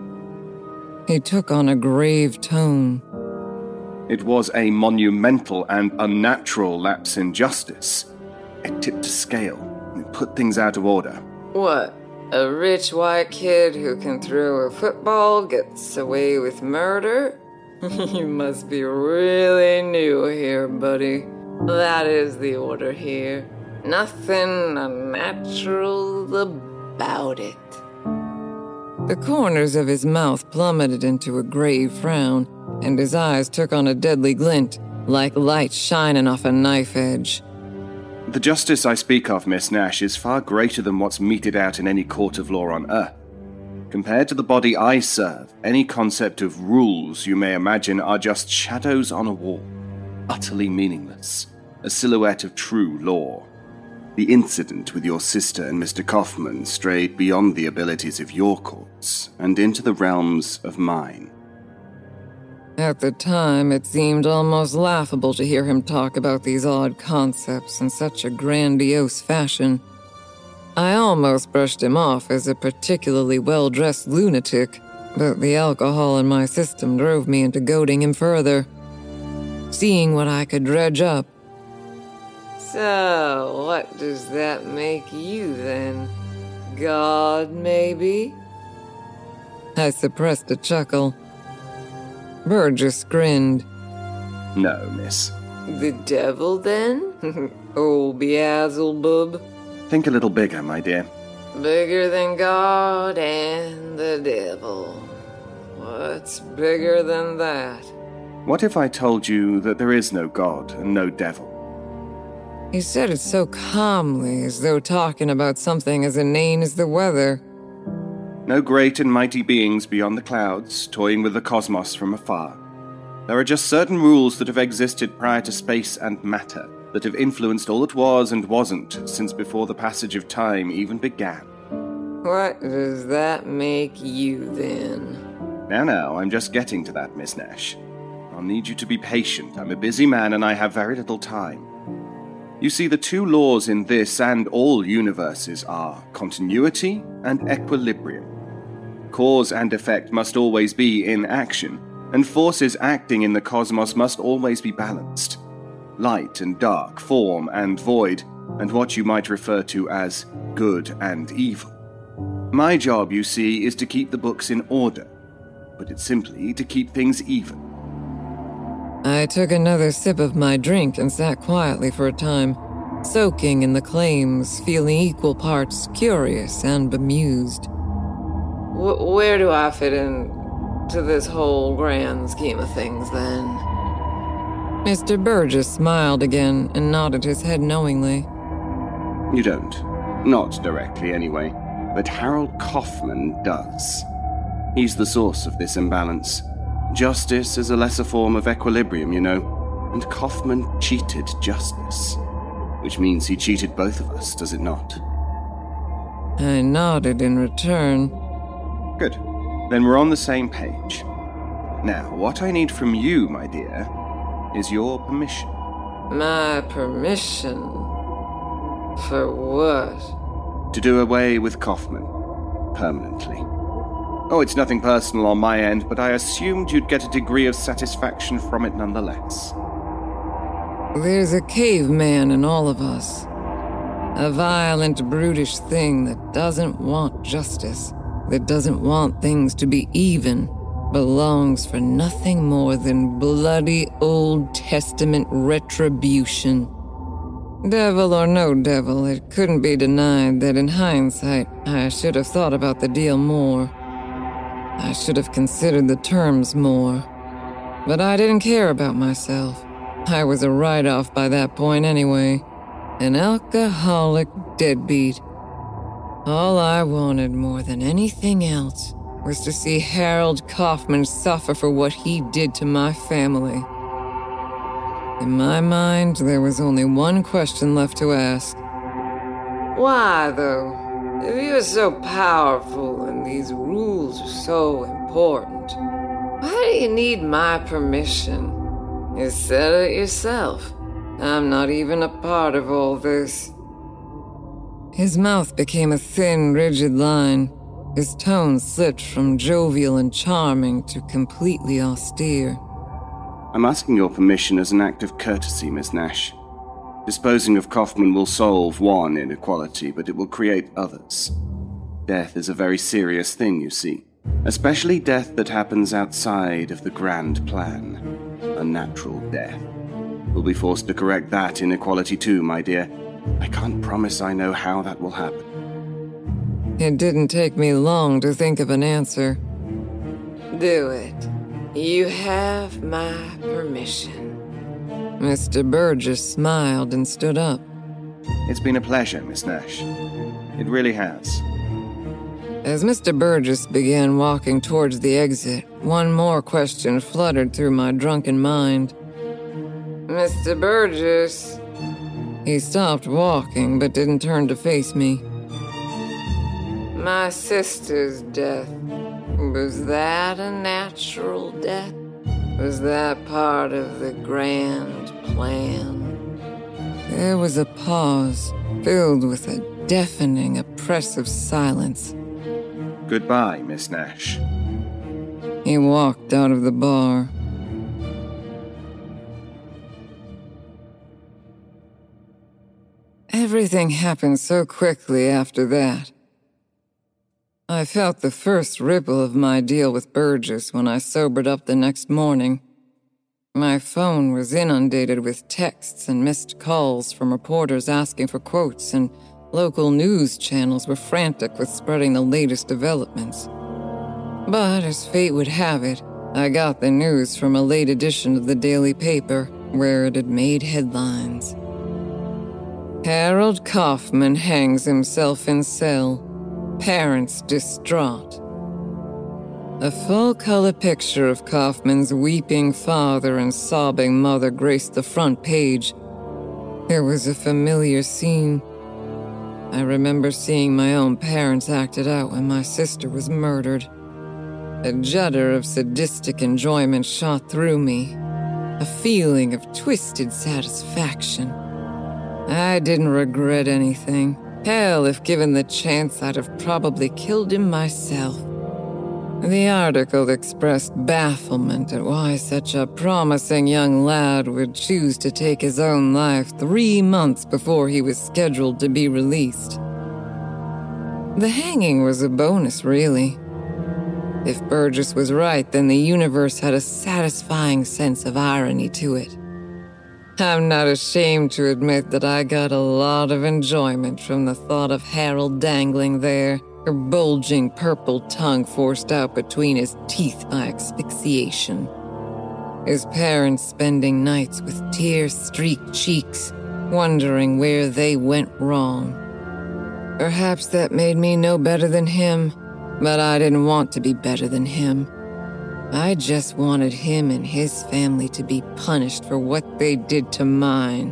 He took on a grave tone. It was a monumental and unnatural lapse in justice. It tipped a scale. It put things out of order. What? A rich white kid who can throw a football gets away with murder? You must be really new here, buddy. That is the order here. Nothing unnatural about it. The corners of his mouth plummeted into a grave frown, and his eyes took on a deadly glint, like light shining off a knife edge. The justice I speak of, Miss Nash, is far greater than what's meted out in any court of law on earth. Compared to the body I serve, any concept of rules you may imagine are just shadows on a wall, utterly meaningless, a silhouette of true law. The incident with your sister and Mister Kaufman strayed beyond the abilities of your courts and into the realms of mine. At the time, it seemed almost laughable to hear him talk about these odd concepts in such a grandiose fashion. I almost brushed him off as a particularly well-dressed lunatic, but the alcohol in my system drove me into goading him further, seeing what I could dredge up. So, what does that make you, then? God, maybe? I suppressed a chuckle. Burgess grinned. No, miss. The devil, then? Oh, Beelzebub. Think a little bigger, my dear. Bigger than God and the devil. What's bigger than that? What if I told you that there is no God and no devil? He said it so calmly, as though talking about something as inane as the weather. No great and mighty beings beyond the clouds, toying with the cosmos from afar. There are just certain rules that have existed prior to space and matter, that have influenced all that was and wasn't since before the passage of time even began. What does that make you, then? Now, now, I'm just getting to that, Miss Nash. I'll need you to be patient. I'm a busy man and I have very little time. You see, the two laws in this and all universes are continuity and equilibrium. Cause and effect must always be in action, and forces acting in the cosmos must always be balanced. Light and dark, form and void, and what you might refer to as good and evil. My job, you see, is to keep the books in order, but it's simply to keep things even. I took another sip of my drink and sat quietly for a time, soaking in the claims, feeling equal parts curious and bemused. W- where do I fit in to this whole grand scheme of things, then? Mister Burgess smiled again and nodded his head knowingly. You don't. Not directly, anyway. But Harold Kaufman does. He's the source of this imbalance. Justice is a lesser form of equilibrium, you know, and Kaufman cheated justice. Which means he cheated both of us, does it not? I nodded in return. Good. Then we're on the same page. Now, what I need from you, my dear, is your permission. My permission? For what? To do away with Kaufman. Permanently. Oh, it's nothing personal on my end, but I assumed you'd get a degree of satisfaction from it nonetheless. There's a caveman in all of us. A violent, brutish thing that doesn't want justice, that doesn't want things to be even, but longs for nothing more than bloody Old Testament retribution. Devil or no devil, it couldn't be denied that in hindsight, I should have thought about the deal more. I should have considered the terms more. But I didn't care about myself. I was a write-off by that point anyway. An alcoholic deadbeat. All I wanted more than anything else was to see Harold Kaufman suffer for what he did to my family. In my mind, there was only one question left to ask. Why, though? If you're so powerful and these rules are so important, why do you need my permission? You said it yourself. I'm not even a part of all this. His mouth became a thin, rigid line. His tone slipped from jovial and charming to completely austere. I'm asking your permission as an act of courtesy, Miss Nash. Disposing of Kaufman will solve one inequality, but it will create others. Death is a very serious thing, you see. Especially death that happens outside of the grand plan. A natural death. We'll be forced to correct that inequality too, my dear. I can't promise I know how that will happen. It didn't take me long to think of an answer. Do it. You have my permission. Mister Burgess smiled and stood up. It's been a pleasure, Miss Nash. It really has. As Mister Burgess began walking towards the exit, one more question fluttered through my drunken mind. Mister Burgess. He stopped walking, but didn't turn to face me. My sister's death. Was that a natural death? Was that part of the grand plan? There was a pause, filled with a deafening, oppressive silence. Goodbye, Miss Nash. He walked out of the bar. Everything happened so quickly after that. I felt the first ripple of my deal with Burgess when I sobered up the next morning. My phone was inundated with texts and missed calls from reporters asking for quotes, and local news channels were frantic with spreading the latest developments. But as fate would have it, I got the news from a late edition of the daily paper, where it had made headlines. Harold Kaufman hangs himself in cell. Parents distraught. A full-color picture of Kaufman's weeping father and sobbing mother graced the front page. It was a familiar scene. I remember seeing my own parents acted out when my sister was murdered. A judder of sadistic enjoyment shot through me, a feeling of twisted satisfaction. I didn't regret anything. Hell, if given the chance, I'd have probably killed him myself. The article expressed bafflement at why such a promising young lad would choose to take his own life three months before he was scheduled to be released. The hanging was a bonus, really. If Burgess was right, then the universe had a satisfying sense of irony to it. I'm not ashamed to admit that I got a lot of enjoyment from the thought of Harold dangling there, her bulging purple tongue forced out between his teeth by asphyxiation. His parents spending nights with tear-streaked cheeks, wondering where they went wrong. Perhaps that made me no better than him, but I didn't want to be better than him. I just wanted him and his family to be punished for what they did to mine.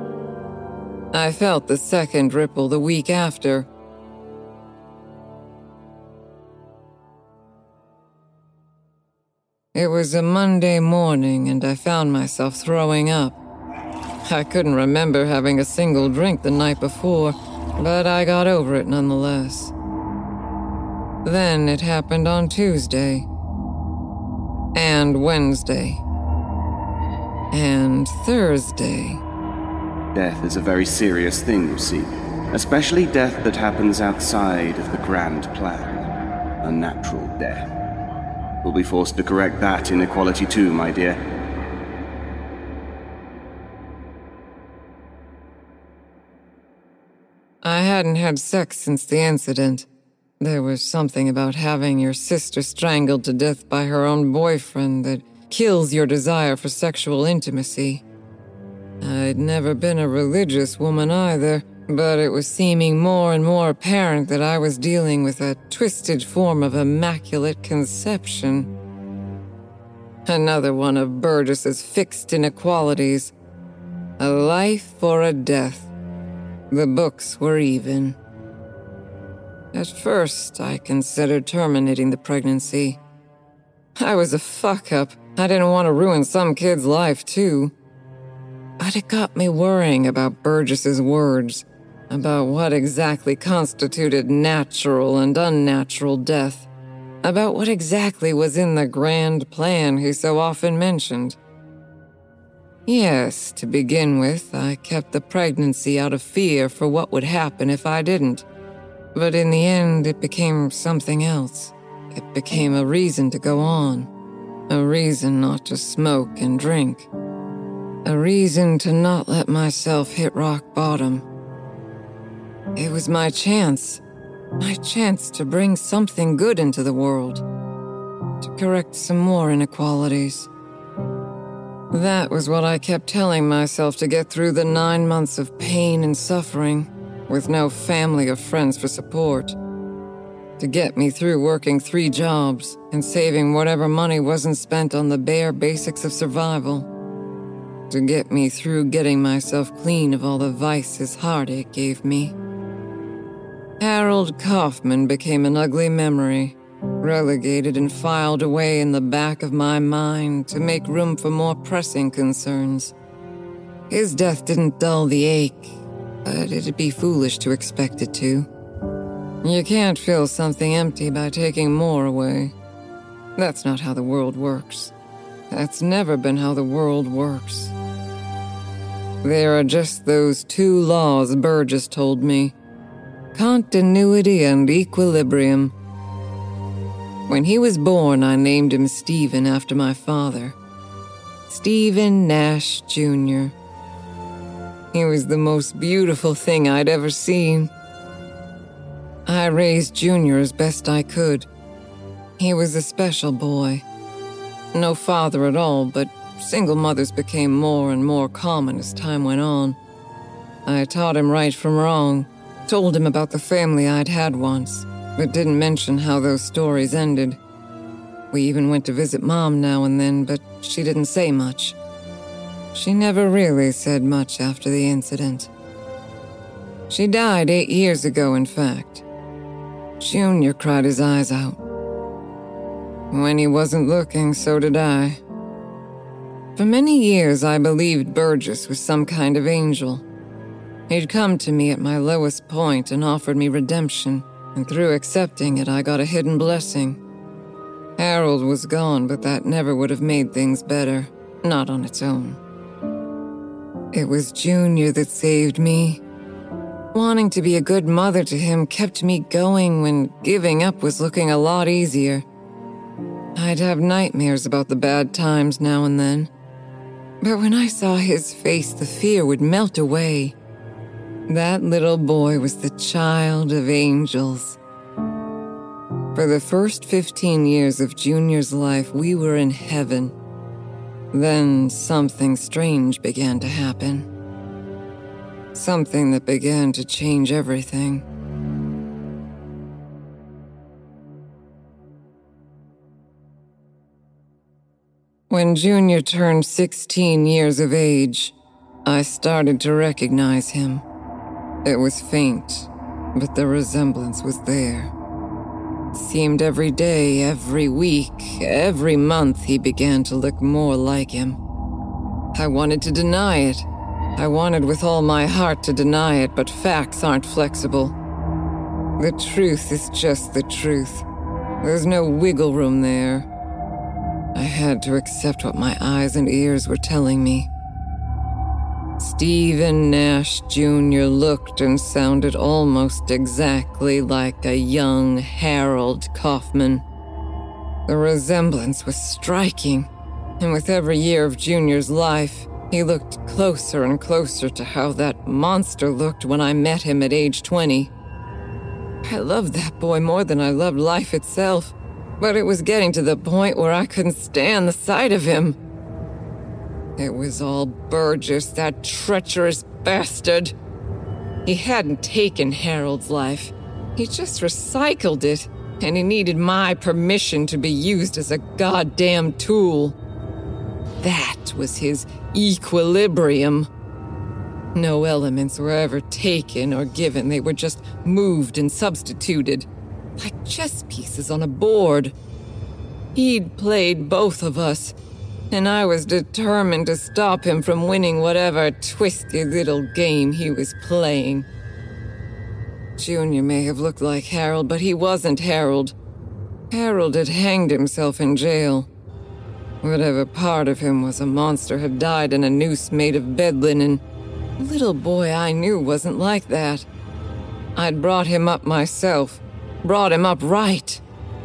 I felt the second ripple the week after. It was a Monday morning, and I found myself throwing up. I couldn't remember having a single drink the night before, but I got over it nonetheless. Then it happened on Tuesday. And Wednesday. And Thursday. Death is a very serious thing, you see. Especially death that happens outside of the grand plan. A natural death. We'll be forced to correct that inequality too, my dear. I hadn't had sex since the incident. There was something about having your sister strangled to death by her own boyfriend that kills your desire for sexual intimacy. I'd never been a religious woman either, but it was seeming more and more apparent that I was dealing with a twisted form of immaculate conception. Another one of Burgess's fixed inequalities. A life or a death. The books were even. At first, I considered terminating the pregnancy. I was a fuck-up. I didn't want to ruin some kid's life, too. But it got me worrying about Burgess's words, about what exactly constituted natural and unnatural death, about what exactly was in the grand plan he so often mentioned. Yes, to begin with, I kept the pregnancy out of fear for what would happen if I didn't. But in the end, it became something else. It became a reason to go on. A reason not to smoke and drink. A reason to not let myself hit rock bottom. It was my chance. My chance to bring something good into the world. To correct some more inequalities. That was what I kept telling myself to get through the nine months of pain and suffering, with no family or friends for support. To get me through working three jobs and saving whatever money wasn't spent on the bare basics of survival. To get me through getting myself clean of all the vices heartache gave me. Harold Kaufman became an ugly memory, relegated and filed away in the back of my mind to make room for more pressing concerns. His death didn't dull the ache, but it'd be foolish to expect it to. You can't fill something empty by taking more away. That's not how the world works. That's never been how the world works. There are just those two laws Burgess told me. Continuity and equilibrium. When he was born, I named him Stephen after my father. Stephen Nash Junior He was the most beautiful thing I'd ever seen. I raised Junior as best I could. He was a special boy. No father at all, but single mothers became more and more common as time went on. I taught him right from wrong, told him about the family I'd had once, but didn't mention how those stories ended. We even went to visit Mom now and then, but she didn't say much. She never really said much after the incident. She died eight years ago, in fact. Junior cried his eyes out. When he wasn't looking, so did I. For many years, I believed Burgess was some kind of angel. He'd come to me at my lowest point and offered me redemption, and through accepting it, I got a hidden blessing. Harold was gone, but that never would have made things better, not on its own. It was Junior that saved me. Wanting to be a good mother to him kept me going when giving up was looking a lot easier. I'd have nightmares about the bad times now and then. But when I saw his face, the fear would melt away. That little boy was the child of angels. For the first fifteen years of Junior's life, we were in heaven. Then something strange began to happen. Something that began to change everything. When Junior turned sixteen years of age, I started to recognize him. It was faint, but the resemblance was there. It seemed every day, every week, every month he began to look more like him. I wanted to deny it. I wanted with all my heart to deny it, but facts aren't flexible. The truth is just the truth. There's no wiggle room there. I had to accept what my eyes and ears were telling me. Stephen Nash Junior looked and sounded almost exactly like a young Harold Kaufman. The resemblance was striking, and with every year of Junior's life, He looked closer and closer to how that monster looked when I met him at age twenty. I loved that boy more than I loved life itself, but it was getting to the point where I couldn't stand the sight of him. It was all Burgess, that treacherous bastard. He hadn't taken Harold's life. He just recycled it, and he needed my permission to be used as a goddamn tool. That was his equilibrium. No elements were ever taken or given. They were just moved and substituted, like chess pieces on a board. He'd played both of us, and I was determined to stop him from winning whatever twisted little game he was playing. Junior may have looked like Harold, but he wasn't Harold. Harold had hanged himself in jail. Whatever part of him was a monster had died in a noose made of bed linen. The little boy I knew wasn't like that. I'd brought him up myself, brought him up right.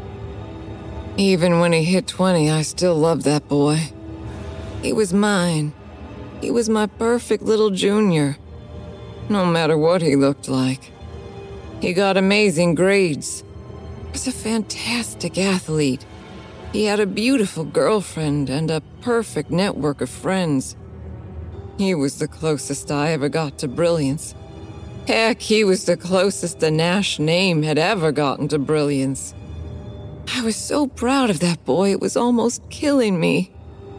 Even when he hit twenty, I still loved that boy. He was mine. He was my perfect little Junior, no matter what he looked like. He got amazing grades. He was a fantastic athlete. He had a beautiful girlfriend and a perfect network of friends. He was the closest I ever got to brilliance. Heck, he was the closest the Nash name had ever gotten to brilliance. I was so proud of that boy, it was almost killing me.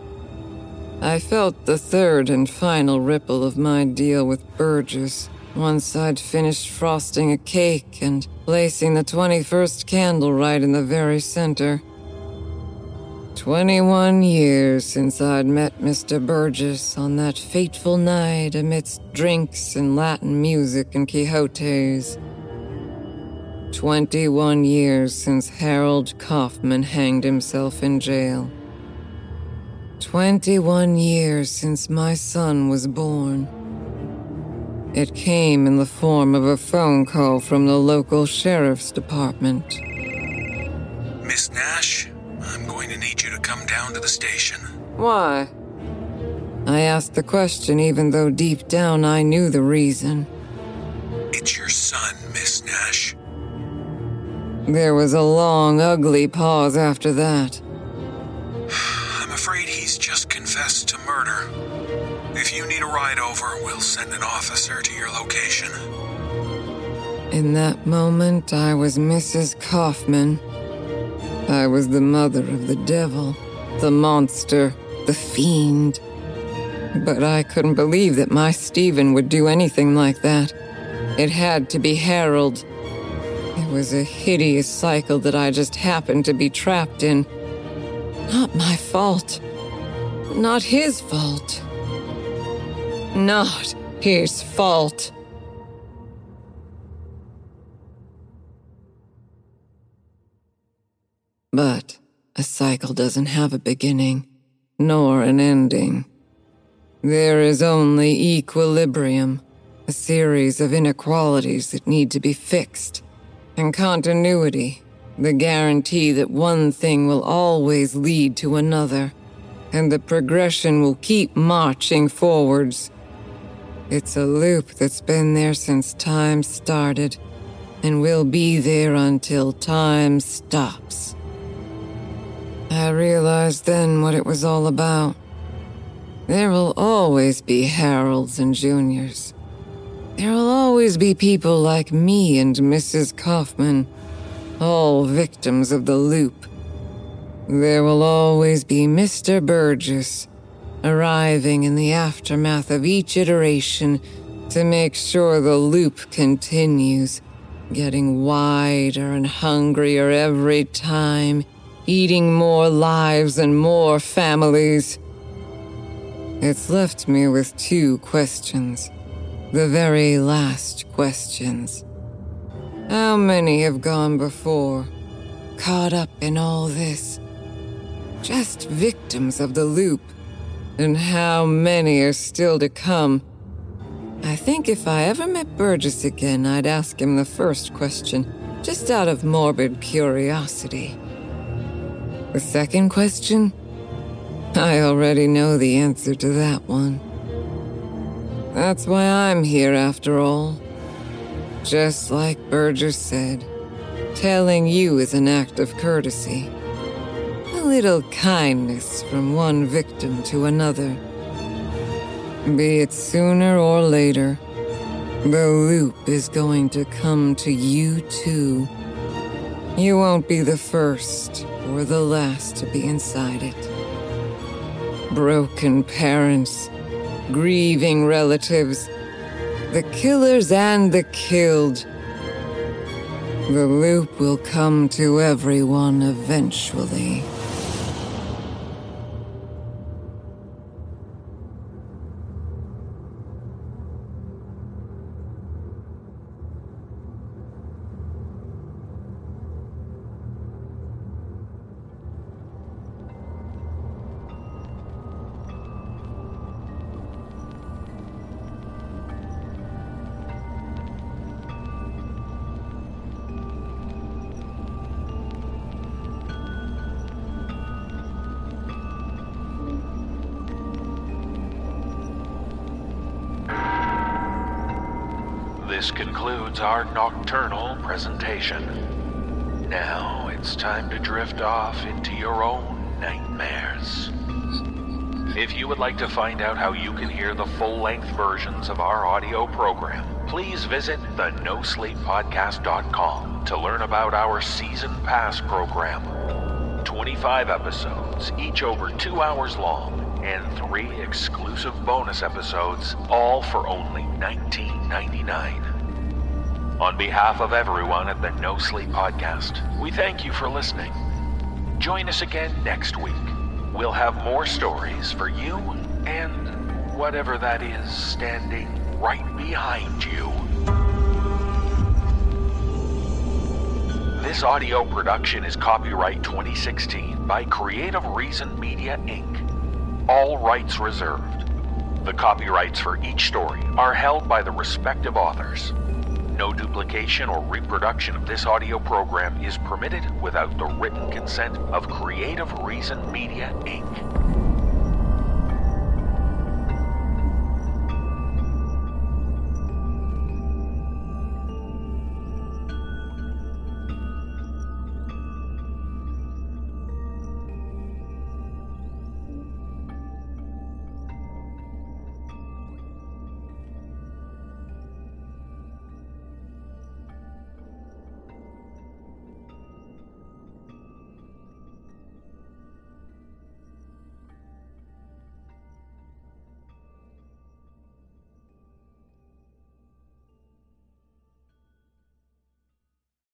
I felt the third and final ripple of my deal with Burgess once I'd finished frosting a cake and placing the twenty-first candle right in the very center. Twenty-one years since I'd met Mister Burgess on that fateful night amidst drinks and Latin music and Quixotes. Twenty-one years since Harold Kaufman hanged himself in jail. Twenty-one years since my son was born. It came in the form of a phone call from the local sheriff's department. Miss Nash, I'm going to need you to come down to the station. Why? I asked the question even though deep down I knew the reason. It's your son, Miss Nash. There was a long, ugly pause after that. I'm afraid he's just confessed to murder. If you need a ride over, we'll send an officer to your location. In that moment, I was Missus Kaufman. I was the mother of the devil, the monster, the fiend. But I couldn't believe that my Stephen would do anything like that. It had to be Harold. It was a hideous cycle that I just happened to be trapped in. Not my fault. Not his fault. Not his fault. But a cycle doesn't have a beginning, nor an ending. There is only equilibrium, a series of inequalities that need to be fixed, and continuity, the guarantee that one thing will always lead to another, and the progression will keep marching forwards. It's a loop that's been there since time started, and will be there until time stops. I realized then what it was all about. There will always be Harolds and Juniors. There will always be people like me and Missus Kaufman, all victims of the loop. There will always be Mister Burgess, arriving in the aftermath of each iteration to make sure the loop continues, getting wider and hungrier every time, eating more lives and more families. It's left me with two questions, the very last questions. How many have gone before, caught up in all this? Just victims of the loop. And how many are still to come? I think if I ever met Burgess again, I'd ask him the first question, just out of morbid curiosity. The second question? I already know the answer to that one. That's why I'm here after all. Just like Burgess said, telling you is an act of courtesy. A little kindness from one victim to another. Be it sooner or later, the loop is going to come to you too. You won't be the first or the last to be inside it. Broken parents, grieving relatives, the killers and the killed. The loop will come to everyone eventually. This concludes our nocturnal presentation. Now it's time to drift off into your own nightmares. If you would like to find out how you can hear the full-length versions of our audio program, please visit the no sleep podcast dot com to learn about our Season Pass program. twenty-five episodes, each over two hours long, and three exclusive bonus episodes, all for only nineteen ninety-nine. On behalf of everyone at the No Sleep Podcast, we thank you for listening. Join us again next week. We'll have more stories for you and whatever that is standing right behind you. This audio production is copyright twenty sixteen by Creative Reason Media, Incorporated. All rights reserved. The copyrights for each story are held by the respective authors. No duplication or reproduction of this audio program is permitted without the written consent of Creative Reason Media, Incorporated.